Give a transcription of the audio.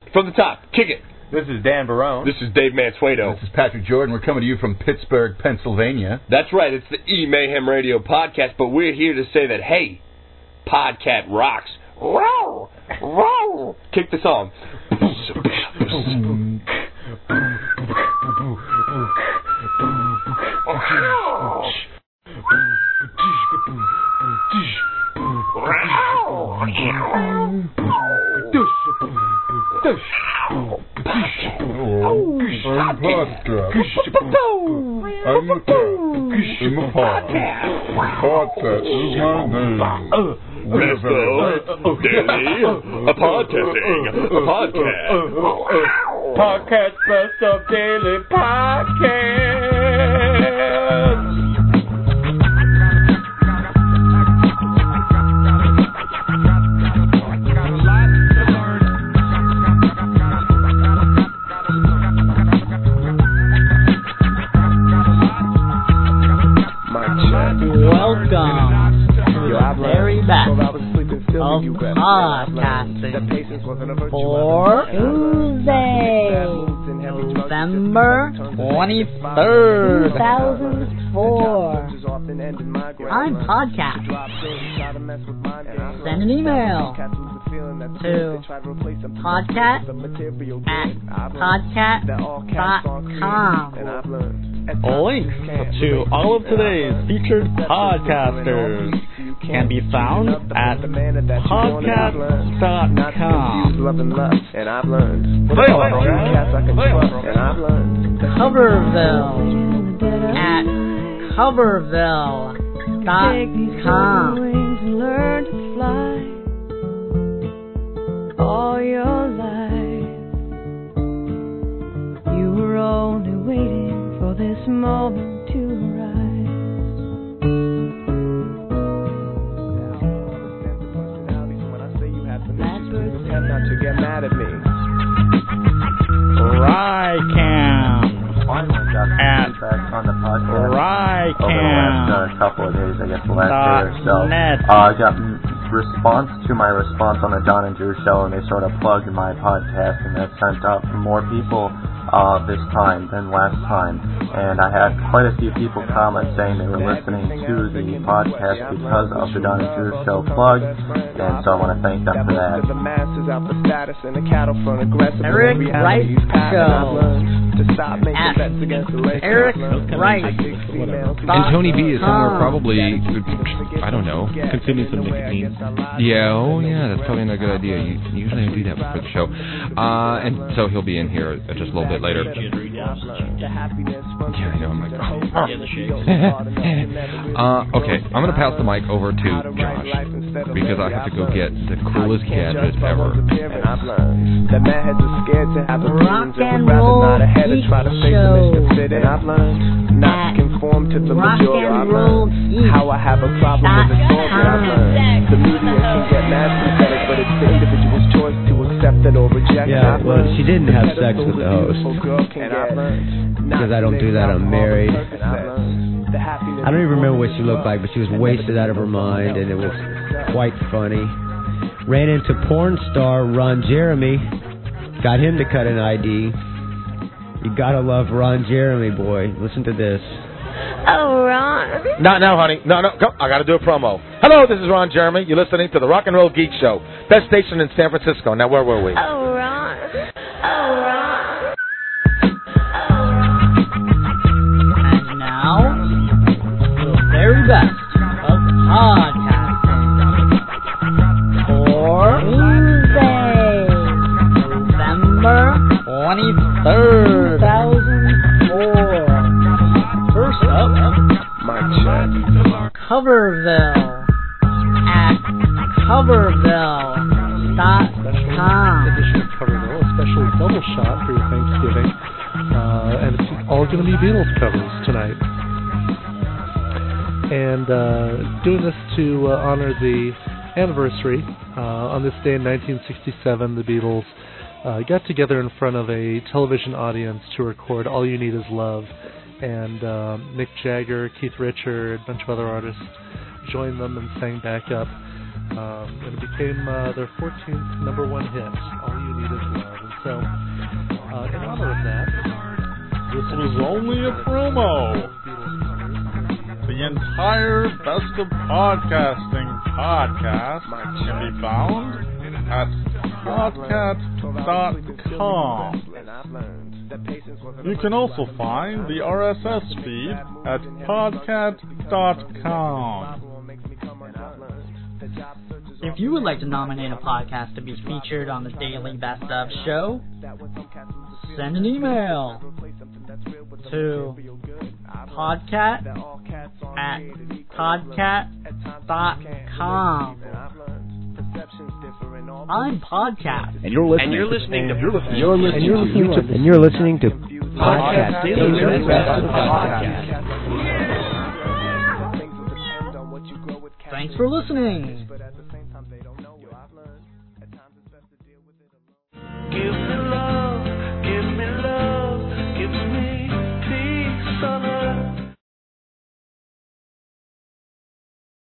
From the top, kick it. This is Dan Barone. This is Dave Mansueto. This is Patrick Jordan. We're coming to you from Pittsburgh, Pennsylvania. That's right. It's the E-Mayhem Radio Podcast, but we're here to say that, hey, Podcat rocks. Wow! Wow! Kick the song. Best of Daily Podcasting. Podcast. Podcast Best of Daily Podcast. Welcome to the very best of podcasting for Tuesday, November 23rd, 2004. I'm Podcast. Send an email to podcast@podcat.com. Links to all of today's featured podcasters can be found at podcast.com. Coverville at coverville.com. Learn to fly all your life. You were only waiting for this moment to arise. Not to get mad at me. Rycam at on the podcast Rycam over the last couple of days, I guess the last day or so. I got response to my response on the Don and Drew show, and they sort of plugged my podcast, and that sent out more people this time than last time. And I had quite a few people comment saying they were listening to the podcast because of the Don and Drew show plug, and so I want to thank them for that. Eric Wright Show at Eric Wright. And Tony B is somewhere probably, I don't know, consuming some nicotine. Yeah, that's probably not a good idea. Usually I do that before the show. And so he'll be in here just a little bit later. Yeah, I know. I'm like, okay, I'm going to pass the mic over to Josh because I have to go get the coolest gadget ever. Rock and Roll Geek Show and I've learned not to conform to the majority. How I have a problem with authority. I've learned the media can get mad synthetic, but it's the individual's choice to accept it or reject it. Yeah, well, she didn't have sex with the host because I don't do that. I'm married. I don't even remember what she looked like, but she was wasted out of her mind, and it was quite funny. Ran into porn star Ron Jeremy, got him to cut an ID. You gotta love Ron Jeremy, boy. Listen to this. Oh, Ron. No, honey. No. Go. I got to do a promo. Hello, this is Ron Jeremy. You're listening to the Rock and Roll Geek Show. Best station in San Francisco. Now, where were we? Oh, Ron. And now, the very best of podcasting for Tuesday, November 23rd, 2004. First up, Coverville at coverville.com. Edition of Coverville, a special double shot for your Thanksgiving. And it's all going to be Beatles covers tonight. And doing this to honor the anniversary. On this day in 1967, the Beatles got together in front of a television audience to record All You Need Is Love. And Mick Jagger, Keith Richards, a bunch of other artists joined them and sang back up. And it became their 14th number one hit, All You Need Is Love. And So, in honor of that, this was only a promo. The entire Best of Podcasting podcast can be found at podcat.com. You can also find the RSS feed at podcat.com. If you would like to nominate a podcast to be featured on the Daily Best Of show, send an email to podcat@podcat.com. I'm Podcat. And you're listening to Podcast Daily Best of Thanks for listening.